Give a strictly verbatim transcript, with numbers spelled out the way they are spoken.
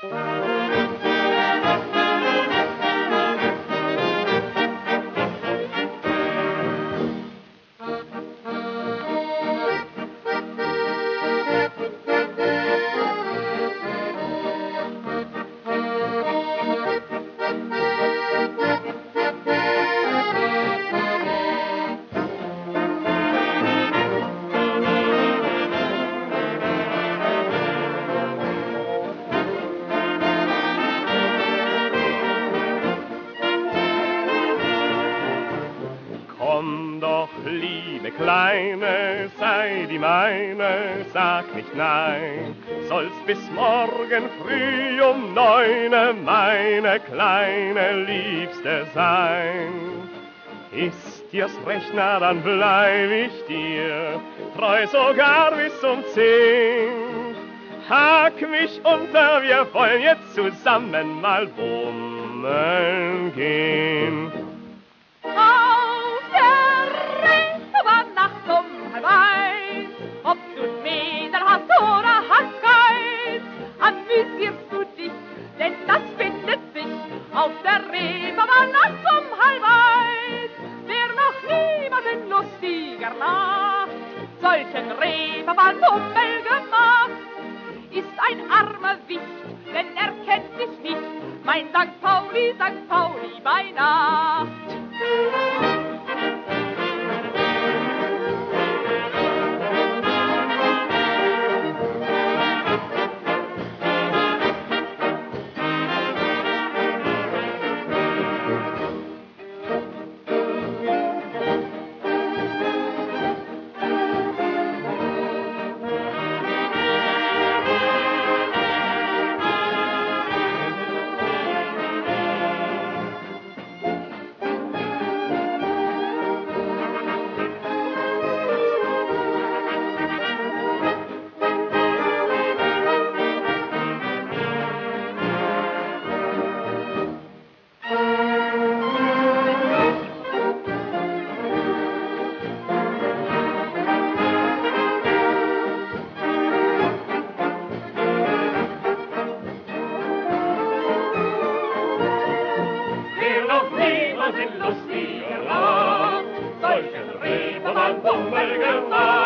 Komm doch, liebe Kleine, sei die meine, sag nicht nein, sollst bis morgen früh um neune meine kleine Liebste sein. Ist dir's recht, na dann bleib ich dir, treu sogar bis um zehn. Hack mich unter, wir wollen jetzt zusammen mal bummeln gehen. Auf der Reeperbahn nachts um halb eins, ob du Mädel hast oder hast keins, amüsierst du dich, denn das findet sich auf der Reeperbahn nachts um halb eins. Wer noch niemanden lustiger macht, solchen Reeperbahn-Pummel gemacht, ist ein armer Wicht, denn er kennt sich nicht, mein Sankt Pauli, Sankt Pauli bei Nacht. Lustiger Nacht, solchen Reeperbahn-Pummel gemacht.